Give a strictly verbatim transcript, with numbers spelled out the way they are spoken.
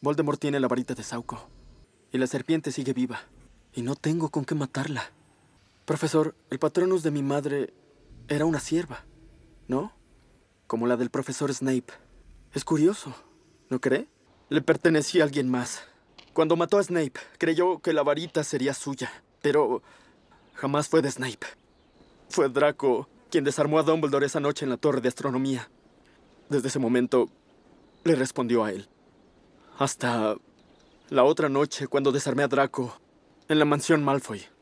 Voldemort tiene la varita de Sauco. Y la serpiente sigue viva. Y no tengo con qué matarla. Profesor, el Patronus de mi madre era una cierva, ¿no? Como la del profesor Snape. Es curioso, ¿no cree? Le pertenecía a alguien más. Cuando mató a Snape, creyó que la varita sería suya. Pero jamás fue de Snape. Fue Draco quien desarmó a Dumbledore esa noche en la torre de astronomía. Desde ese momento, le respondió a él. Hasta la otra noche, cuando desarmé a Draco en la mansión Malfoy.